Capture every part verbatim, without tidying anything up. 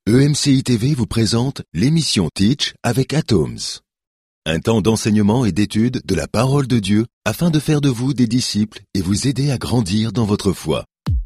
E M C I T V vous présente l'émission Teach avec Atoms. Un temps d'enseignement et d'étude de la parole de Dieu afin de faire de vous des disciples et vous aider à grandir dans votre foi.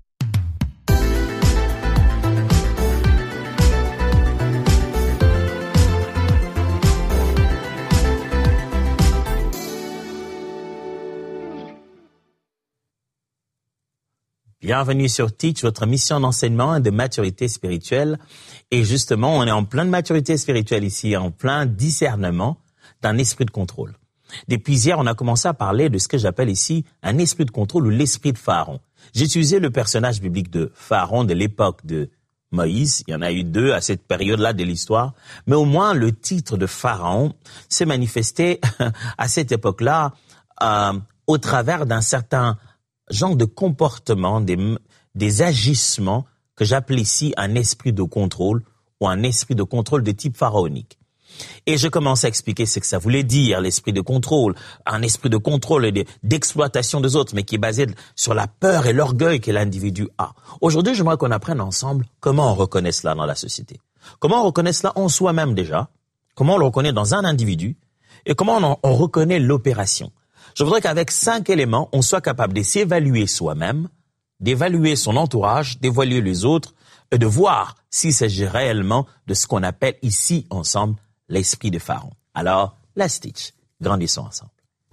Bienvenue sur Teach, votre mission d'enseignement et de maturité spirituelle. Et justement, on est en pleine maturité spirituelle ici, en plein discernement d'un esprit de contrôle. Depuis hier, on a commencé à parler de ce que j'appelle ici un esprit de contrôle ou l'esprit de Pharaon. J'ai utilisé le personnage biblique de Pharaon de l'époque de Moïse. Il y en a eu deux à cette période-là de l'histoire. Mais au moins, le titre de Pharaon s'est manifesté à cette époque-là euh, au travers d'un certain genre de comportement, des, des agissements que j'appelle ici un esprit de contrôle ou un esprit de contrôle de type pharaonique. Et je commence à expliquer ce que ça voulait dire, l'esprit de contrôle, un esprit de contrôle et de, d'exploitation des autres, mais qui est basé sur la peur et l'orgueil que l'individu a. Aujourd'hui, j'aimerais qu'on apprenne ensemble comment on reconnaît cela dans la société. Comment on reconnaît cela en soi-même déjà, comment on le reconnaît dans un individu, et comment on, on reconnaît l'opération. Je voudrais qu'avec cinq éléments, on soit capable de s'évaluer soi-même, d'évaluer son entourage, d'évaluer les autres et de voir s'il s'agit réellement de ce qu'on appelle ici ensemble l'esprit de Pharaon. Alors, let's teach. Grandissons ensemble.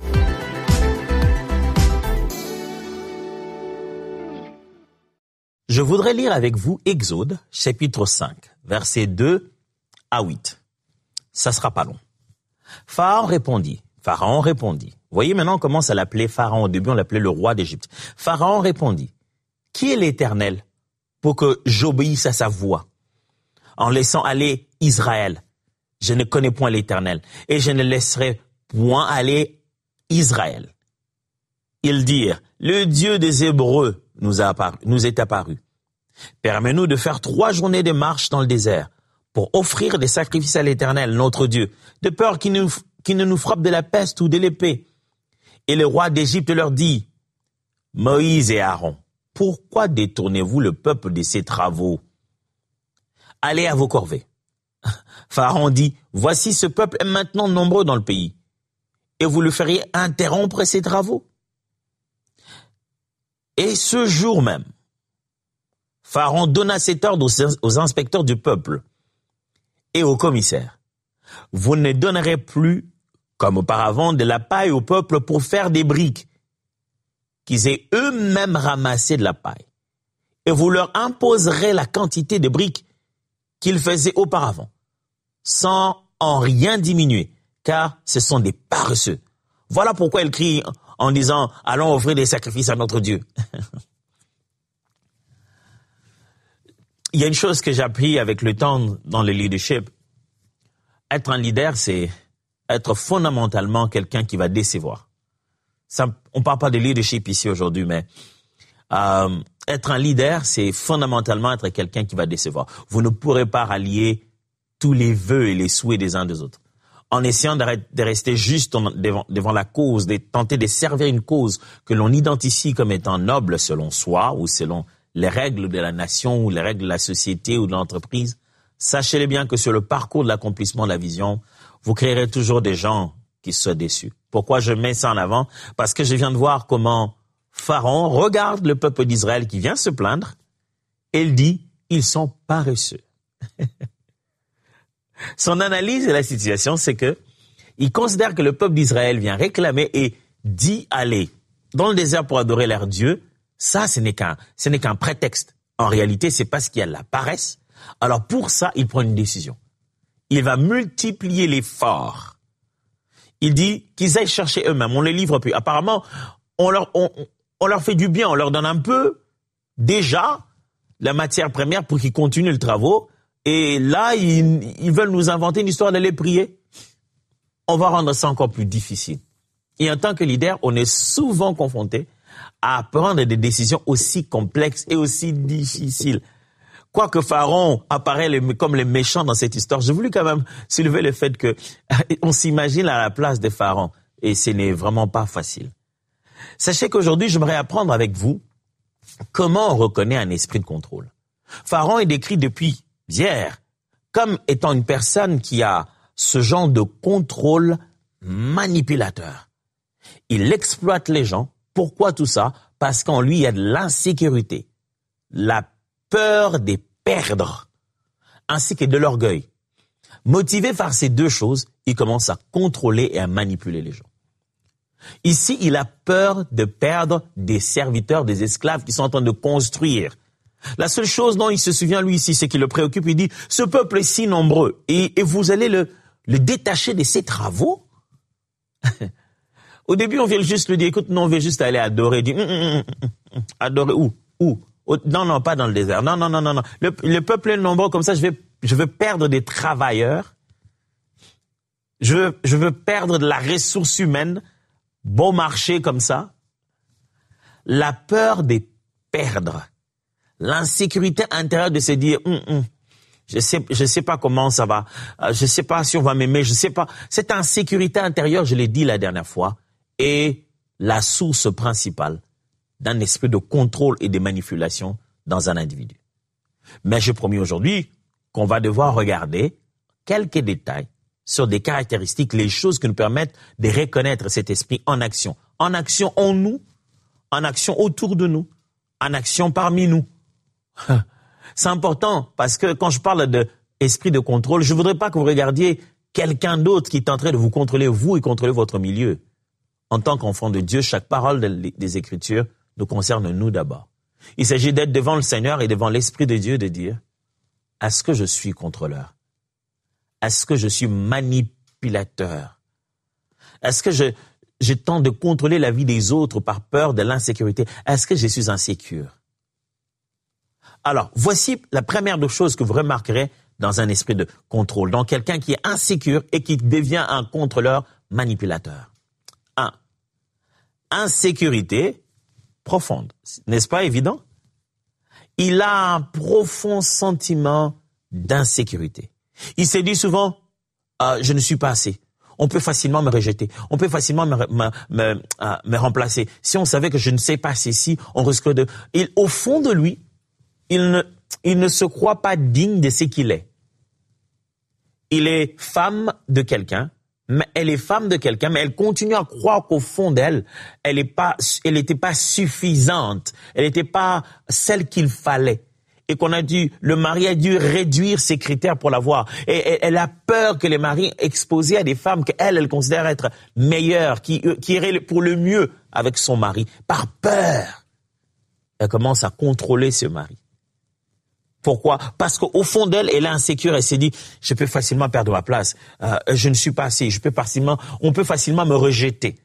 Je voudrais lire avec vous Exode, chapitre cinq, versets deux à huit. Ça sera pas long. Pharaon répondit. Pharaon répondit. Vous voyez maintenant on commence à l'appeler Pharaon. Au début, on l'appelait le roi d'Égypte. Pharaon répondit. Qui est l'Éternel pour que j'obéisse à sa voix en laissant aller Israël? Je ne connais point l'Éternel et je ne laisserai point aller Israël. Ils dirent, le Dieu des Hébreux nous, a apparu, nous est apparu. Permets-nous de faire trois journées de marche dans le désert pour offrir des sacrifices à l'Éternel, notre Dieu, de peur qu'il nous qui ne nous frappe de la peste ou de l'épée. Et le roi d'Égypte leur dit, Moïse et Aaron, pourquoi détournez-vous le peuple de ses travaux? Allez à vos corvées. Pharaon dit, voici ce peuple est maintenant nombreux dans le pays, et vous le feriez interrompre ses travaux. Et ce jour même, Pharaon donna cet ordre aux, aux inspecteurs du peuple et aux commissaires. Vous ne donnerez plus comme auparavant, de la paille au peuple pour faire des briques, qu'ils aient eux-mêmes ramassé de la paille. Et vous leur imposerez la quantité de briques qu'ils faisaient auparavant, sans en rien diminuer, car ce sont des paresseux. Voilà pourquoi ils crient en disant, allons offrir des sacrifices à notre Dieu. Il y a une chose que j'ai appris avec le temps dans le leadership. Être un leader, c'est être fondamentalement quelqu'un qui va décevoir. Ça, on ne parle pas de leadership ici aujourd'hui, mais euh, être un leader, c'est fondamentalement être quelqu'un qui va décevoir. Vous ne pourrez pas rallier tous les vœux et les souhaits des uns des autres. En essayant de, de rester juste devant, devant la cause, de tenter de servir une cause que l'on identifie comme étant noble selon soi ou selon les règles de la nation ou les règles de la société ou de l'entreprise, sachez-le bien que sur le parcours de l'accomplissement de la vision, vous créerez toujours des gens qui soient déçus. Pourquoi je mets ça en avant? Parce que je viens de voir comment Pharaon regarde le peuple d'Israël qui vient se plaindre et il dit, ils sont paresseux. Son analyse de la situation, c'est que il considère que le peuple d'Israël vient réclamer et dit aller dans le désert pour adorer leur Dieu. Ça, ce n'est qu'un, ce n'est qu'un prétexte. En réalité, c'est parce qu'il y a de la paresse. Alors pour ça, il prend une décision. Il va multiplier l'effort. Il dit qu'ils aillent chercher eux-mêmes. On les livre plus. Apparemment, on leur, on, on leur fait du bien. On leur donne un peu, déjà, la matière première pour qu'ils continuent le travaux. Et là, ils, ils veulent nous inventer une histoire d'aller prier. On va rendre ça encore plus difficile. Et en tant que leader, on est souvent confronté à prendre des décisions aussi complexes et aussi difficiles. Quoique Pharaon apparaît les, comme les méchants dans cette histoire, j'ai voulu quand même soulever le fait que on s'imagine à la place de Pharaon et ce n'est vraiment pas facile. Sachez qu'aujourd'hui, j'aimerais apprendre avec vous comment on reconnaît un esprit de contrôle. Pharaon est décrit depuis hier comme étant une personne qui a ce genre de contrôle manipulateur. Il exploite les gens. Pourquoi tout ça? Parce qu'en lui, il y a de l'insécurité, la peur de perdre, ainsi que de l'orgueil. Motivé par ces deux choses, il commence à contrôler et à manipuler les gens. Ici, il a peur de perdre des serviteurs, des esclaves qui sont en train de construire. La seule chose dont il se souvient, lui, ici, c'est qu'il le préoccupe. Il dit, ce peuple est si nombreux et, et vous allez le, le détacher de ses travaux? Au début, on vient juste lui dire, écoute, non, on veut juste aller adorer. Il dit, hum, hum, hum, hum, adorer où? Où? Non, non, pas dans le désert. Non, non, non, non, non. Le, le peuple est nombreux, comme ça, je vais, je veux perdre des travailleurs. Je veux, je veux perdre de la ressource humaine. Bon marché comme ça. La peur de perdre. L'insécurité intérieure de se dire, hum, hum, je sais, je sais pas comment ça va. Je sais pas si on va m'aimer. Je sais pas. Cette insécurité intérieure, je l'ai dit la dernière fois, est la source principale d'un esprit de contrôle et de manipulation dans un individu. Mais je promis aujourd'hui qu'on va devoir regarder quelques détails sur des caractéristiques, les choses qui nous permettent de reconnaître cet esprit en action. En action en nous, en action autour de nous, en action parmi nous. C'est important parce que quand je parle d'esprit de contrôle, je ne voudrais pas que vous regardiez quelqu'un d'autre qui est en train de vous contrôler, vous, et contrôler votre milieu. En tant qu'enfant de Dieu, chaque parole des Écritures nous concerne nous d'abord. Il s'agit d'être devant le Seigneur et devant l'Esprit de Dieu de dire, est-ce que je suis contrôleur? Est-ce que je suis manipulateur? Est-ce que je, je tente de contrôler la vie des autres par peur de l'insécurité? Est-ce que je suis insécure? Alors, voici la première des choses que vous remarquerez dans un esprit de contrôle, dans quelqu'un qui est insécure et qui devient un contrôleur manipulateur. Un, insécurité profonde. N'est-ce pas évident? Il a un profond sentiment d'insécurité. Il se dit souvent, euh, je ne suis pas assez. On peut facilement me rejeter. On peut facilement me, me, me, euh, me remplacer. Si on savait que je ne sais pas ceci, on risque de... Il, au fond de lui, il ne, il ne se croit pas digne de ce qu'il est. Il est femme de quelqu'un, mais elle est femme de quelqu'un, mais elle continue à croire qu'au fond d'elle, elle est pas, elle n'était pas suffisante. Elle n'était pas celle qu'il fallait. Et qu'on a dû, le mari a dû réduire ses critères pour l'avoir. Et, et elle a peur que les maris exposés à des femmes qu'elle, elle considère être meilleures, qui, qui iraient pour le mieux avec son mari. Par peur, elle commence à contrôler ce mari. Pourquoi? Parce qu'au fond d'elle, elle est insécure. Elle s'est dit, je peux facilement perdre ma place. Euh, je ne suis pas assez. Je peux facilement, on peut facilement me rejeter.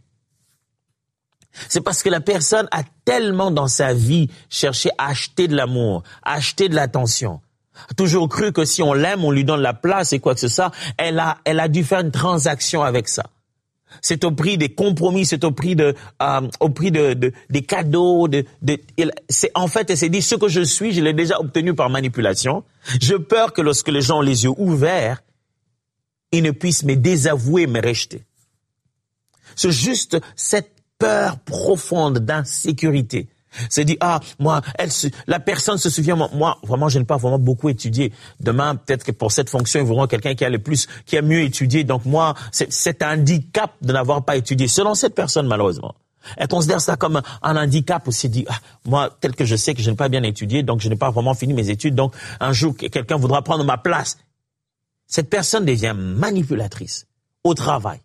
C'est parce que la personne a tellement dans sa vie cherché à acheter de l'amour, à acheter de l'attention. A toujours cru que si on l'aime, on lui donne la place et quoi que ce soit. Elle a, elle a dû faire une transaction avec ça. C'est au prix des compromis, c'est au prix de, euh, au prix de, de, des cadeaux. De, de, c'est, en fait, elle s'est dit, ce que je suis, je l'ai déjà obtenu par manipulation. J'ai peur que lorsque les gens ont les yeux ouverts, ils ne puissent me désavouer, me rejeter. C'est juste cette peur profonde d'insécurité. C'est dit, ah, moi, elle, la personne se souvient, moi, vraiment, je n'ai pas vraiment beaucoup étudié. Demain, peut-être que pour cette fonction, ils voudront quelqu'un qui a le plus, qui a mieux étudié. Donc, moi, c'est, c'est un handicap de n'avoir pas étudié. Selon cette personne, malheureusement. Elle considère ça comme un, un handicap aussi. Dit, ah, moi, tel que je sais que je n'ai pas bien étudié, donc je n'ai pas vraiment fini mes études. Donc, un jour, quelqu'un voudra prendre ma place. Cette personne devient manipulatrice au travail.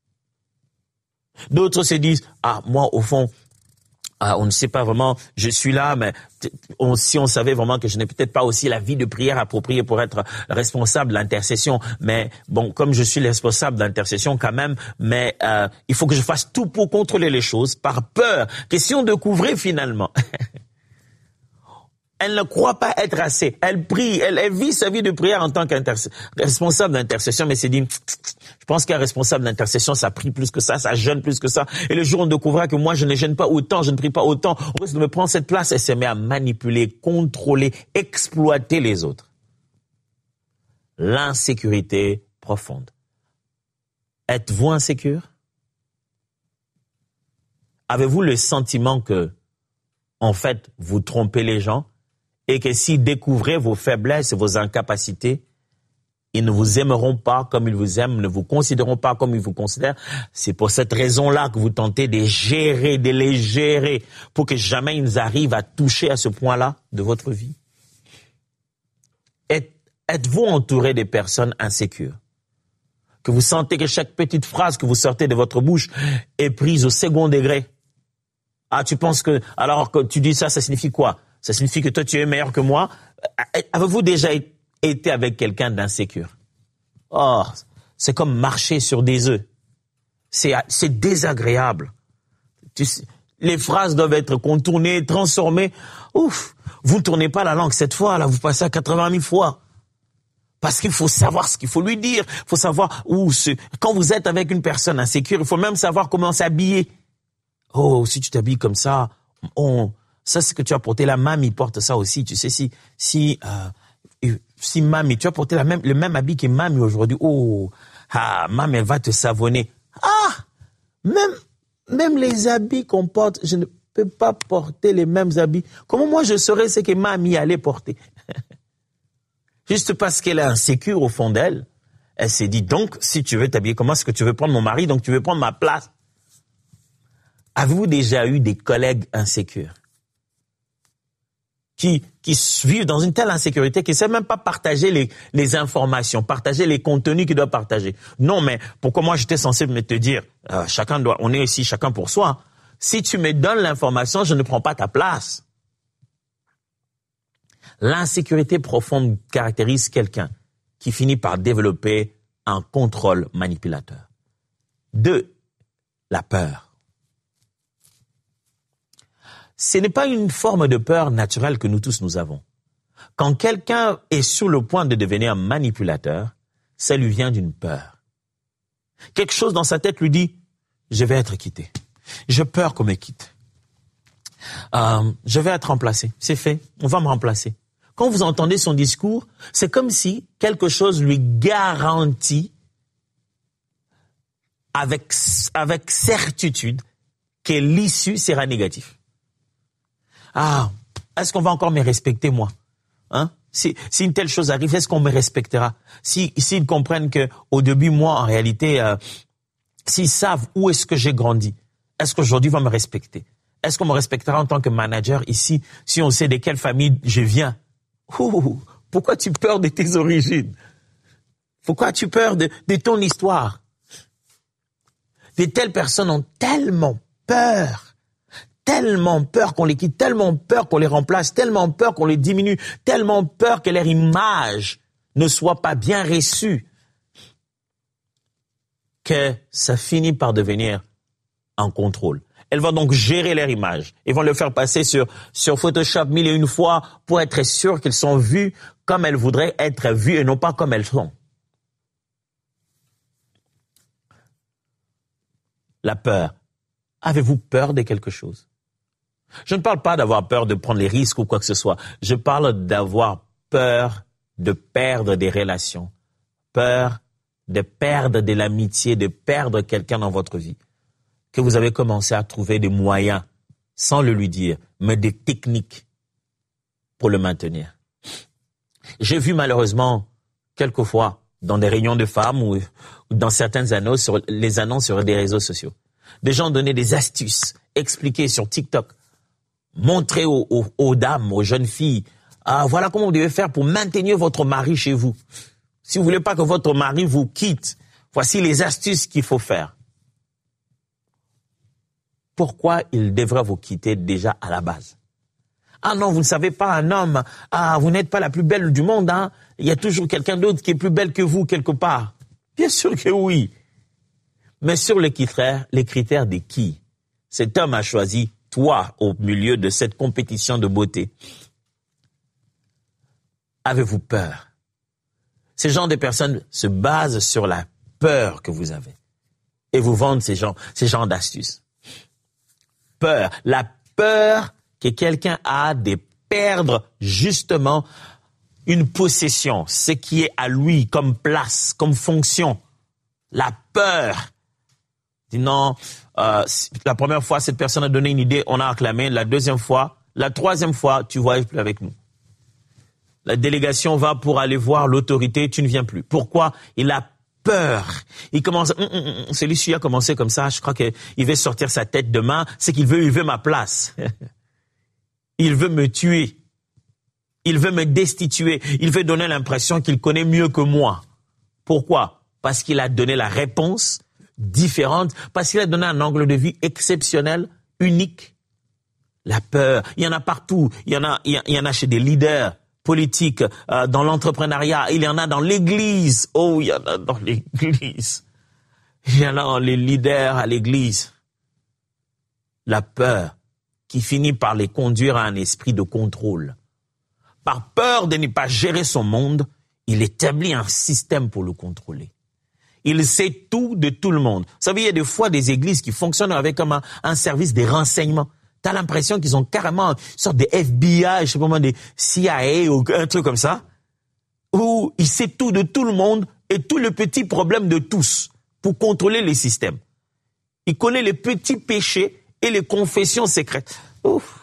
D'autres se disent, ah, moi, au fond, ah, on ne sait pas vraiment, je suis là, mais on, si on savait vraiment que je n'ai peut-être pas aussi la vie de prière appropriée pour être responsable de l'intercession, mais bon, comme je suis le responsable de l'intercession quand même, mais euh, il faut que je fasse tout pour contrôler les choses, par peur que si on découvrait finalement... Elle ne croit pas être assez. Elle prie, elle, elle vit sa vie de prière en tant que responsable d'intercession, mais c'est dit, je pense qu'un responsable d'intercession, ça prie plus que ça, ça jeûne plus que ça. Et le jour où on découvrira que moi, je ne jeûne pas autant, je ne prie pas autant, on risque de me prendre cette place. Elle se met à manipuler, contrôler, exploiter les autres. L'insécurité profonde. Êtes-vous insécure? Avez-vous le sentiment que, en fait, vous trompez les gens? Et que s'ils découvraient vos faiblesses et vos incapacités, Ils ne vous aimeront pas comme ils vous aiment, ne vous considéreront pas comme ils vous considèrent. C'est pour cette raison-là que vous tentez de gérer, de les gérer, pour que jamais ils arrivent à toucher à ce point-là de votre vie. Êtes-vous entouré des personnes insécures? Que vous sentez que chaque petite phrase que vous sortez de votre bouche est prise au second degré. Ah, tu penses que, alors que tu dis ça, ça signifie quoi? Ça signifie que toi, tu es meilleur que moi? Avez-vous déjà été avec quelqu'un d'insécure? Oh, c'est comme marcher sur des œufs. C'est, c'est désagréable. Tu, les phrases doivent être contournées, transformées. Ouf, vous ne tournez pas la langue cette fois, là, vous passez à quatre-vingt mille fois. Parce qu'il faut savoir ce qu'il faut lui dire. Il faut savoir où se... Quand vous êtes avec une personne insécure, il faut même savoir comment s'habiller. Oh, si tu t'habilles comme ça, on... ça c'est ce que tu as porté. La mamie porte ça aussi. Tu sais, si si euh, si mamie, tu as porté la même, le même habit que mamie aujourd'hui. Oh, ah, mamie, elle va te savonner. Ah, même même les habits qu'on porte, je ne peux pas porter les mêmes habits. Comment moi je saurais ce que mamie allait porter? Juste parce qu'elle est insécure au fond d'elle, elle s'est dit, donc, si tu veux t'habiller, comment est-ce que tu veux prendre mon mari, donc tu veux prendre ma place? Avez-vous déjà eu des collègues insécures qui, qui vivent dans une telle insécurité qu'ils ne savent même pas partager les, les informations, partager les contenus qu'ils doivent partager? Non, mais pourquoi moi j'étais censé me te dire, euh, chacun doit, on est ici chacun pour soi. Si tu me donnes l'information, je ne prends pas ta place. L'insécurité profonde caractérise quelqu'un qui finit par développer un contrôle manipulateur. Deux, la peur. Ce n'est pas une forme de peur naturelle que nous tous nous avons. Quand quelqu'un est sur le point de devenir manipulateur, ça lui vient d'une peur. Quelque chose dans sa tête lui dit, je vais être quitté. J'ai peur qu'on me quitte. Euh, je vais être remplacé. C'est fait. On va me remplacer. Quand vous entendez son discours, c'est comme si quelque chose lui garantit avec, avec certitude que l'issue sera négative. Ah, est-ce qu'on va encore me respecter, moi? Hein? Si, si une telle chose arrive, est-ce qu'on me respectera? Si, s'ils comprennent que, au début, moi, en réalité, euh, s'ils savent où est-ce que j'ai grandi, est-ce qu'aujourd'hui, ils vont me respecter? Est-ce qu'on me respectera en tant que manager ici, si on sait de quelle famille je viens? Ouh, pourquoi tu peur de tes origines? Pourquoi tu peur de, de ton histoire? De telles personnes ont tellement peur, tellement peur qu'on les quitte, tellement peur qu'on les remplace, tellement peur qu'on les diminue, tellement peur que leur image ne soit pas bien reçue, que ça finit par devenir un contrôle. Elles vont donc gérer leur image. Ils vont le faire passer sur, sur Photoshop mille et une fois pour être sûr qu'ils sont vus comme elles voudraient être vues et non pas comme elles sont. La peur. Avez-vous peur de quelque chose? Je ne parle pas d'avoir peur de prendre les risques ou quoi que ce soit. Je parle d'avoir peur de perdre des relations. Peur de perdre de l'amitié, de perdre quelqu'un dans votre vie. Que vous avez commencé à trouver des moyens, sans le lui dire, mais des techniques pour le maintenir. J'ai vu malheureusement, quelquefois, dans des réunions de femmes ou, ou dans certaines annonces, sur les annonces sur des réseaux sociaux, des gens donnaient des astuces, expliquer sur TikTok, montrer aux, aux, aux dames, aux jeunes filles, ah, voilà comment vous devez faire pour maintenir votre mari chez vous. Si vous voulez pas que votre mari vous quitte, voici les astuces qu'il faut faire. Pourquoi il devrait vous quitter déjà à la base? Ah non, vous ne savez pas, un homme, ah, vous n'êtes pas la plus belle du monde, hein? Il y a toujours quelqu'un d'autre qui est plus belle que vous quelque part. Bien sûr que oui. Mais sur les critères, les critères de qui? Cet homme a choisi toi au milieu de cette compétition de beauté. Avez-vous peur? Ces genres de personnes se basent sur la peur que vous avez et vous vendent ces genres, ces genres d'astuces. Peur, la peur que quelqu'un a de perdre justement une possession, ce qui est à lui comme place, comme fonction. La peur. Dis non, euh, la première fois, cette personne a donné une idée, on a acclamé. La deuxième fois, la troisième fois, tu vois, elle est plus avec nous. La délégation va pour aller voir l'autorité, tu ne viens plus. Pourquoi? Il a peur. Il commence, hum, hum, hum, celui-ci a commencé comme ça, je crois qu'il veut sortir sa tête demain, c'est qu'il veut, il veut ma place. Il veut me tuer. Il veut me destituer. Il veut donner l'impression qu'il connaît mieux que moi. Pourquoi? Parce qu'il a donné la réponse différente, parce qu'il a donné un angle de vue exceptionnel, unique. La peur, il y en a partout. Il y en a, il y en a chez des leaders politiques, euh, dans l'entrepreneuriat. Il y en a dans l'église. Oh, il y en a dans l'église. Il y en a dans les leaders à l'église. La peur qui finit par les conduire à un esprit de contrôle. Par peur de ne pas gérer son monde, il établit un système pour le contrôler. Il sait tout de tout le monde. Vous savez, il y a des fois des églises qui fonctionnent avec comme un, un service des renseignements. T'as l'impression qu'ils ont carrément une sorte de F B I, je sais pas moi, des C I A ou un truc comme ça, où il sait tout de tout le monde et tous les petits problèmes de tous pour contrôler les systèmes. Il connaît les petits péchés et les confessions secrètes. Ouf.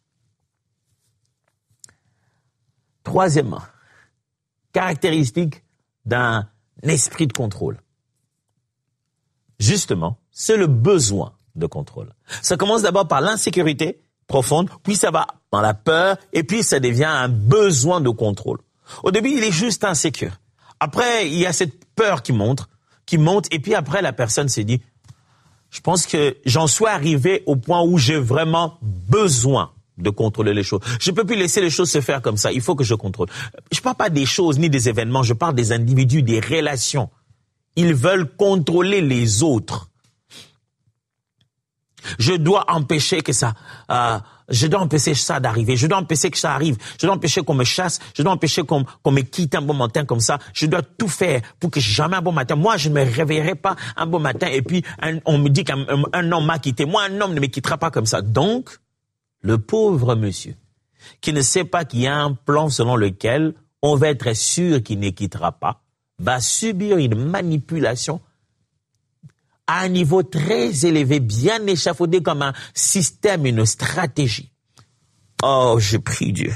Troisièmement, caractéristique d'un esprit de contrôle. Justement, c'est le besoin de contrôle. Ça commence d'abord par l'insécurité profonde, puis ça va dans la peur, et puis ça devient un besoin de contrôle. Au début, il est juste insécure. Après, il y a cette peur qui monte, qui monte, et puis après, la personne s'est dit, je pense que j'en suis arrivé au point où j'ai vraiment besoin de contrôler les choses. Je ne peux plus laisser les choses se faire comme ça. Il faut que je contrôle. Je ne parle pas des choses ni des événements. Je parle des individus, des relations. Ils veulent contrôler les autres. Je dois empêcher que ça, euh, je dois empêcher ça d'arriver. Je dois empêcher que ça arrive. Je dois empêcher qu'on me chasse. Je dois empêcher qu'on, qu'on me quitte un bon matin comme ça. Je dois tout faire pour que jamais un bon matin. Moi, je ne me réveillerai pas un bon matin et puis un, on me dit qu'un un, un homme m'a quitté. Moi, un homme ne me quittera pas comme ça. Donc, le pauvre monsieur, qui ne sait pas qu'il y a un plan selon lequel on va être sûr qu'il ne quittera pas, va subir une manipulation à un niveau très élevé, bien échafaudé comme un système, une stratégie. Oh, je prie Dieu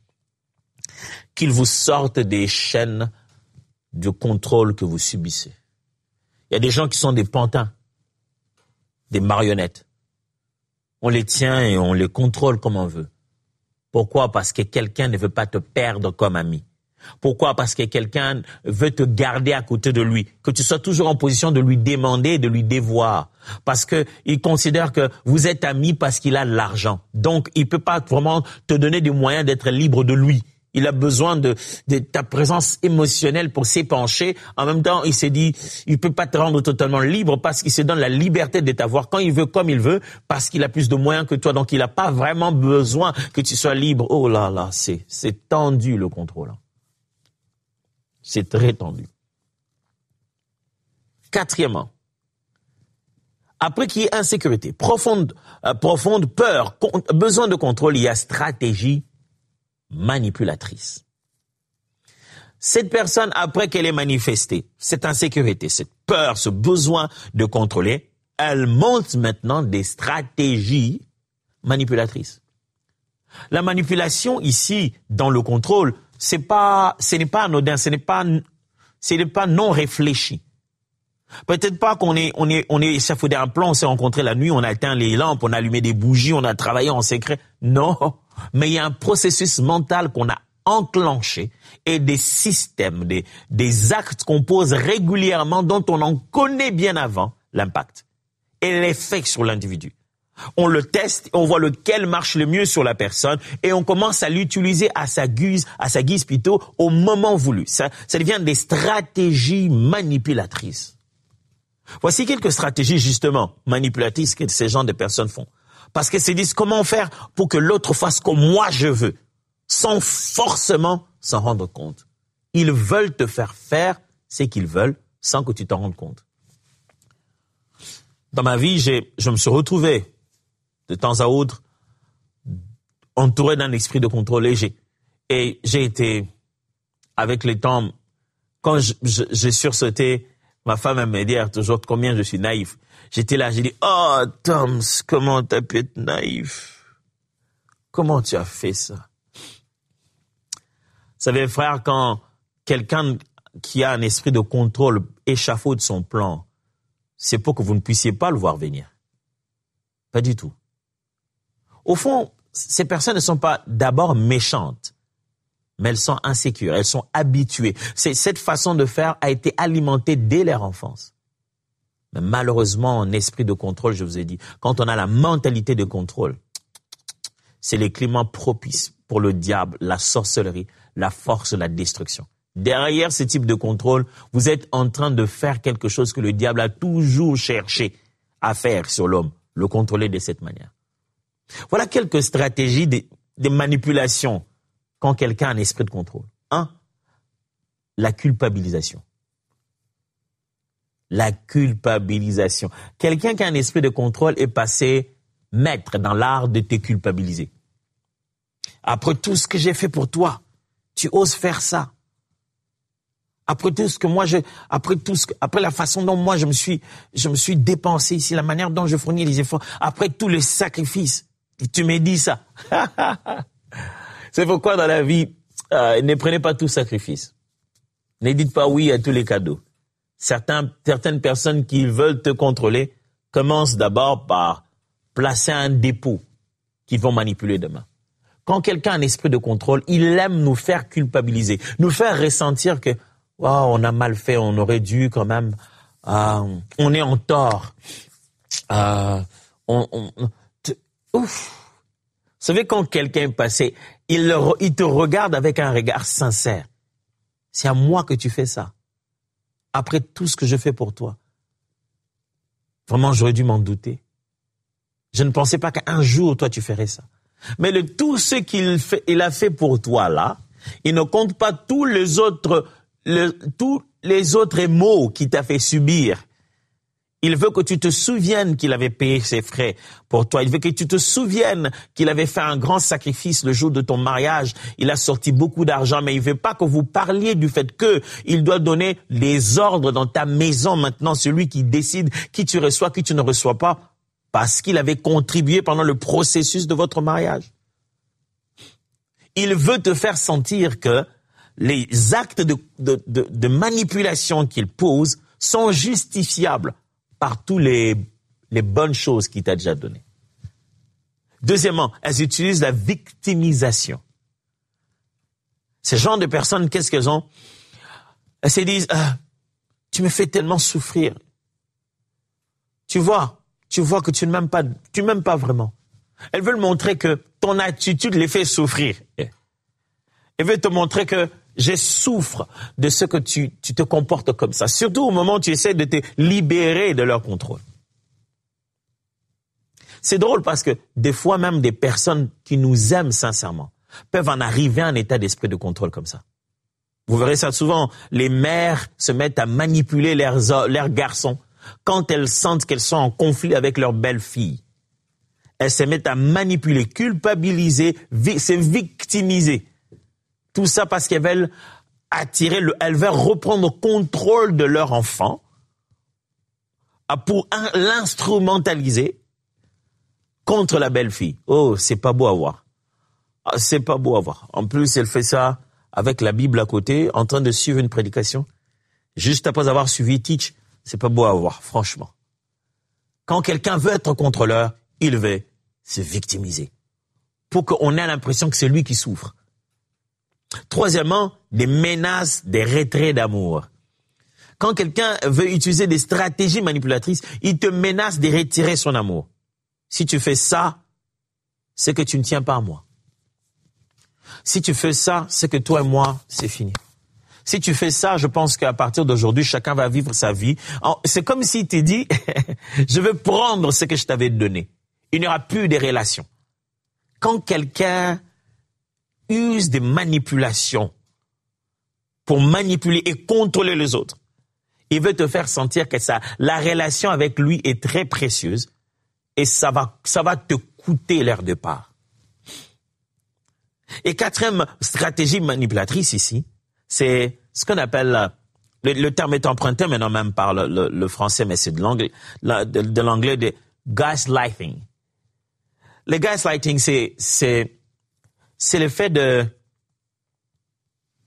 qu'il vous sorte des chaînes de contrôle que vous subissez. Il y a des gens qui sont des pantins, des marionnettes. On les tient et on les contrôle comme on veut. Pourquoi? Parce que quelqu'un ne veut pas te perdre comme ami. Pourquoi? Parce que quelqu'un veut te garder à côté de lui, que tu sois toujours en position de lui demander, de lui devoir. Parce que il considère que vous êtes amis parce qu'il a de l'argent. Donc, il peut pas vraiment te donner des moyens d'être libre de lui. Il a besoin de, de ta présence émotionnelle pour s'épancher. En même temps, il s'est dit, il peut pas te rendre totalement libre parce qu'il se donne la liberté de t'avoir quand il veut, comme il veut, parce qu'il a plus de moyens que toi. Donc, il n'a pas vraiment besoin que tu sois libre. Oh là là, c'est, c'est tendu le contrôle. C'est très tendu. Quatrièmement, après qu'il y ait insécurité, profonde, euh, profonde peur, con, besoin de contrôle, il y a stratégie manipulatrice. Cette personne, après qu'elle ait manifesté cette insécurité, cette peur, ce besoin de contrôler, elle monte maintenant des stratégies manipulatrices. La manipulation ici, dans le contrôle, c'est pas, ce n'est pas anodin, ce n'est pas, ce n'est pas non réfléchi. Peut-être pas qu'on est, on est, on est échafaudé un plan, on s'est rencontré la nuit, on a éteint les lampes, on a allumé des bougies, on a travaillé en secret. Non. Mais il y a un processus mental qu'on a enclenché et des systèmes, des, des actes qu'on pose régulièrement dont on en connaît bien avant l'impact et l'effet sur l'individu. On le teste, on voit lequel marche le mieux sur la personne et on commence à l'utiliser à sa guise, à sa guise plutôt au moment voulu. Ça, ça devient des stratégies manipulatrices. Voici quelques stratégies justement manipulatrices que ces gens de personnes font. Parce qu'ils se disent comment faire pour que l'autre fasse comme moi je veux, sans forcément s'en rendre compte. Ils veulent te faire faire ce qu'ils veulent sans que tu t'en rendes compte. Dans ma vie, j'ai, je me suis retrouvé de temps à autre entouré d'un esprit de contrôle léger. Et j'ai été, avec le temps, quand je, je, j'ai sursauté, ma femme elle me dit toujours combien je suis naïf. J'étais là, j'ai dit, oh, Tom, comment t'as pu être naïf? Comment tu as fait ça? Vous savez, frère, quand quelqu'un qui a un esprit de contrôle échafaude son plan, c'est pour que vous ne puissiez pas le voir venir. Pas du tout. Au fond, ces personnes ne sont pas d'abord méchantes, mais elles sont insécures, elles sont habituées. C'est, cette façon de faire a été alimentée dès leur enfance. Mais malheureusement, en esprit de contrôle, je vous ai dit, quand on a la mentalité de contrôle, c'est les climats propices pour le diable, la sorcellerie, la force, la destruction. Derrière ce type de contrôle, vous êtes en train de faire quelque chose que le diable a toujours cherché à faire sur l'homme, le contrôler de cette manière. Voilà quelques stratégies de, de manipulation quand quelqu'un a un esprit de contrôle. Un, la culpabilisation. La culpabilisation. Quelqu'un qui a un esprit de contrôle est passé maître dans l'art de te culpabiliser. Après tout ce que j'ai fait pour toi, tu oses faire ça. Après tout ce que moi je, après tout ce que, après la façon dont moi je me suis, je me suis dépensé ici, la manière dont je fournis les efforts, après tous les sacrifices, tu me dis ça. C'est pourquoi dans la vie, euh, ne prenez pas tout sacrifice. Ne dites pas oui à tous les cadeaux. Certains, certaines personnes qui veulent te contrôler commencent d'abord par placer un dépôt qu'ils vont manipuler demain. Quand quelqu'un a un esprit de contrôle, il aime nous faire culpabiliser, nous faire ressentir que oh, on a mal fait, on aurait dû quand même, euh, on est en tort. Euh, on, on, t- ouf. Vous savez, quand quelqu'un est passé, il, le, il te regarde avec un regard sincère. C'est à moi que tu fais ça. Après tout ce que je fais pour toi. Vraiment, j'aurais dû m'en douter. Je ne pensais pas qu'un jour, toi, tu ferais ça. Mais le tout ce qu'il fait, il a fait pour toi, là, il ne compte pas tous les autres, le, tous les autres maux qu'il t'a fait subir. Il veut que tu te souviennes qu'il avait payé ses frais pour toi. Il veut que tu te souviennes qu'il avait fait un grand sacrifice le jour de ton mariage. Il a sorti beaucoup d'argent, mais il veut pas que vous parliez du fait que il doit donner les ordres dans ta maison maintenant, celui qui décide qui tu reçois, qui tu ne reçois pas, parce qu'il avait contribué pendant le processus de votre mariage. Il veut te faire sentir que les actes de, de, de, de manipulation qu'il pose sont justifiables par tous les, les bonnes choses qu'il t'a déjà données. Deuxièmement, elles utilisent la victimisation. Ces genres de personnes, qu'est-ce qu'elles ont? Elles se disent, ah, tu me fais tellement souffrir. Tu vois, tu vois que tu ne m'aimes pas, tu m'aimes pas vraiment. Elles veulent montrer que ton attitude les fait souffrir. Elles veulent te montrer que je souffre de ce que tu, tu te comportes comme ça. Surtout au moment où tu essaies de te libérer de leur contrôle. C'est drôle parce que des fois même des personnes qui nous aiment sincèrement peuvent en arriver à un état d'esprit de contrôle comme ça. Vous verrez ça souvent. Les mères se mettent à manipuler leurs, leurs garçons quand elles sentent qu'elles sont en conflit avec leur belle-fille. Elles se mettent à manipuler, culpabiliser, vi- se victimiser. Tout ça parce qu'elles veulent attirer, le, elles veulent reprendre contrôle de leur enfant pour un, l'instrumentaliser contre la belle-fille. Oh, c'est pas beau à voir. Ah, c'est pas beau à voir. En plus, elle fait ça avec la Bible à côté, en train de suivre une prédication. Juste après avoir suivi Teach, c'est pas beau à voir, franchement. Quand quelqu'un veut être contrôleur, il veut se victimiser. Pour qu'on ait l'impression que c'est lui qui souffre. Troisièmement, des menaces, des retraits d'amour. Quand quelqu'un veut utiliser des stratégies manipulatrices, il te menace de retirer son amour. Si tu fais ça, c'est que tu ne tiens pas à moi. Si tu fais ça, c'est que toi et moi, c'est fini. Si tu fais ça, je pense qu'à partir d'aujourd'hui, chacun va vivre sa vie. C'est comme s'il te dit, je veux prendre ce que je t'avais donné. Il n'y aura plus de relations. Quand quelqu'un use des manipulations pour manipuler et contrôler les autres, il veut te faire sentir que ça, la relation avec lui est très précieuse et ça va, ça va te coûter leur départ. Et quatrième stratégie manipulatrice ici, c'est ce qu'on appelle, le, le terme est emprunté maintenant même par le, le, le français, mais c'est de l'anglais, de, de l'anglais de gaslighting. Le gaslighting, c'est, c'est, c'est le fait de,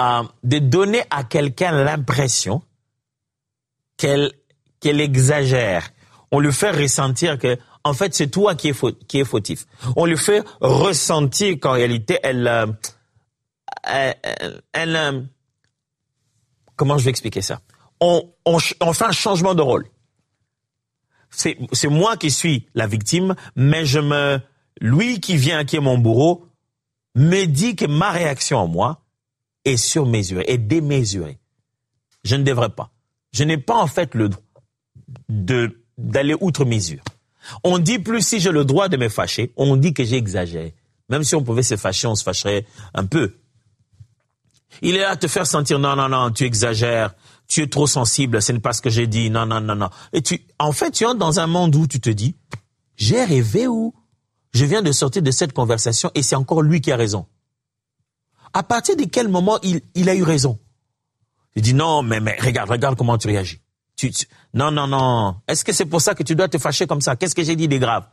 euh, de donner à quelqu'un l'impression qu'elle, qu'elle exagère. On lui fait ressentir que, en fait, c'est toi qui est, faut, qui est fautif. On lui fait ressentir qu'en réalité, elle, euh, elle, elle, elle euh, comment je vais expliquer ça? On, on, on fait un changement de rôle. C'est, c'est moi qui suis la victime, mais je me, lui qui vient, qui est mon bourreau, me dit que ma réaction en moi est surmesurée, est démesurée. Je ne devrais pas. Je n'ai pas en fait le droit de, d'aller outre mesure. On dit plus si j'ai le droit de me fâcher, on dit que j'exagère. Même si on pouvait se fâcher, on se fâcherait un peu. Il est là à te faire sentir, non, non, non, tu exagères, tu es trop sensible, ce n'est pas ce que j'ai dit, non, non, non, non. Et tu, en fait, tu entres dans un monde où tu te dis, j'ai rêvé ou je viens de sortir de cette conversation et c'est encore lui qui a raison. À partir de quel moment il, il a eu raison? Il dit, non, mais, mais regarde, regarde comment tu réagis. Tu, tu, non, non, non. Est-ce que c'est pour ça que tu dois te fâcher comme ça? Qu'est-ce que j'ai dit de grave?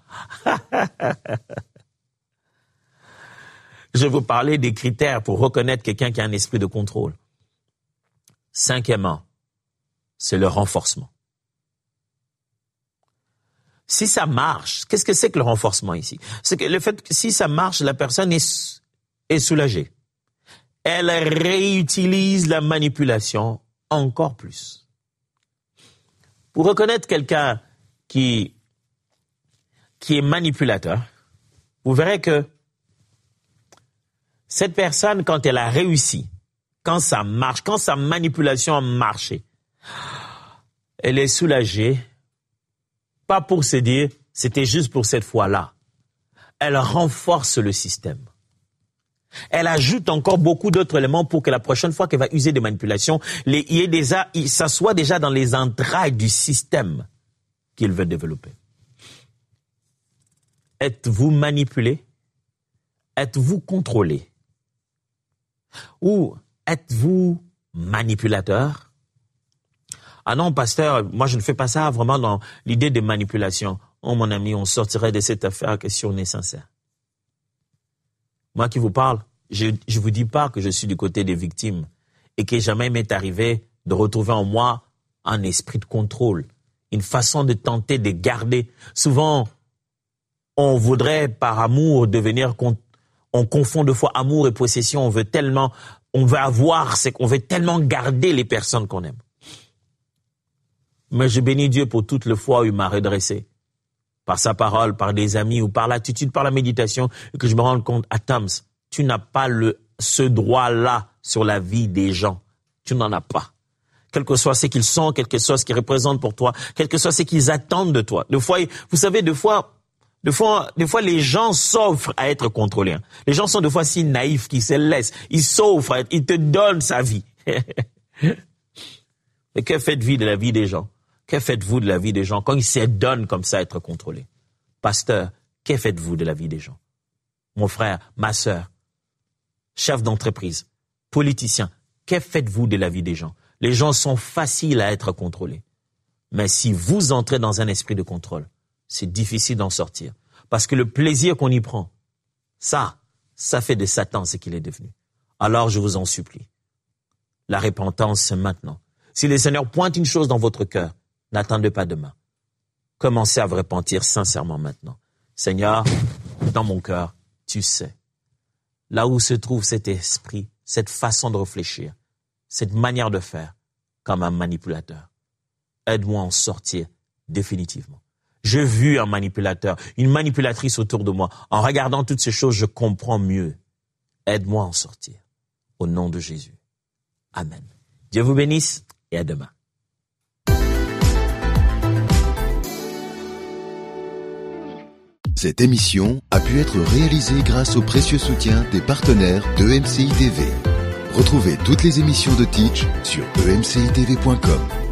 Je vais vous parler des critères pour reconnaître quelqu'un qui a un esprit de contrôle. Cinquièmement, c'est le renforcement. Si ça marche, qu'est-ce que c'est que le renforcement ici? C'est que le fait que si ça marche, la personne est, est soulagée. Elle réutilise la manipulation encore plus. Pour reconnaître quelqu'un qui, qui est manipulateur, vous verrez que cette personne, quand elle a réussi, quand ça marche, quand sa manipulation a marché, elle est soulagée, pas pour se dire, c'était juste pour cette fois-là. Elle renforce le système. Elle ajoute encore beaucoup d'autres éléments pour que la prochaine fois qu'elle va user des manipulations, les, il y ait déjà, il, ça soit déjà dans les entrailles du système qu'il veut développer. Êtes-vous manipulé? Êtes-vous contrôlé? Ou êtes-vous manipulateur? Ah non, pasteur, moi je ne fais pas ça vraiment dans l'idée de manipulation. Oh mon ami, on sortirait de cette affaire que si on est sincère. Moi qui vous parle, je ne vous dis pas que je suis du côté des victimes et que jamais m'est arrivé de retrouver en moi un esprit de contrôle, une façon de tenter de garder. Souvent, on voudrait par amour devenir, on confond deux fois amour et possession. On veut tellement, on veut avoir, c'est qu'on veut tellement garder les personnes qu'on aime. Mais je bénis Dieu pour toutes les fois où il m'a redressé. Par sa parole, par des amis ou par l'attitude, par la méditation, et que je me rende compte, Atoms, tu n'as pas le, ce droit-là sur la vie des gens. Tu n'en as pas. Quel que soit ce qu'ils sont, quel que soit ce qu'ils représentent pour toi, quel que soit ce qu'ils attendent de toi. Des fois, vous savez, des fois, des fois, des fois, les gens s'offrent à être contrôlés. Hein. Les gens sont des fois si naïfs qu'ils se laissent. Ils s'offrent, à être, ils te donnent sa vie. Mais que faites-vous de la vie des gens? Que faites-vous de la vie des gens quand ils se donnent comme ça à être contrôlés? Pasteur, que faites-vous de la vie des gens? Mon frère, ma sœur, chef d'entreprise, politicien, que faites-vous de la vie des gens? Les gens sont faciles à être contrôlés. Mais si vous entrez dans un esprit de contrôle, c'est difficile d'en sortir. Parce que le plaisir qu'on y prend, ça, ça fait de Satan ce qu'il est devenu. Alors je vous en supplie, la repentance c'est maintenant. Si le Seigneur pointe une chose dans votre cœur, n'attendez pas demain. Commencez à vous repentir sincèrement maintenant. Seigneur, dans mon cœur, tu sais, là où se trouve cet esprit, cette façon de réfléchir, cette manière de faire, comme un manipulateur. Aide-moi à en sortir définitivement. J'ai vu un manipulateur, une manipulatrice autour de moi. En regardant toutes ces choses, je comprends mieux. Aide-moi à en sortir. Au nom de Jésus. Amen. Dieu vous bénisse et à demain. Cette émission a pu être réalisée grâce au précieux soutien des partenaires de E M C I T V. Retrouvez toutes les émissions de Teach sur e m c i t v point com.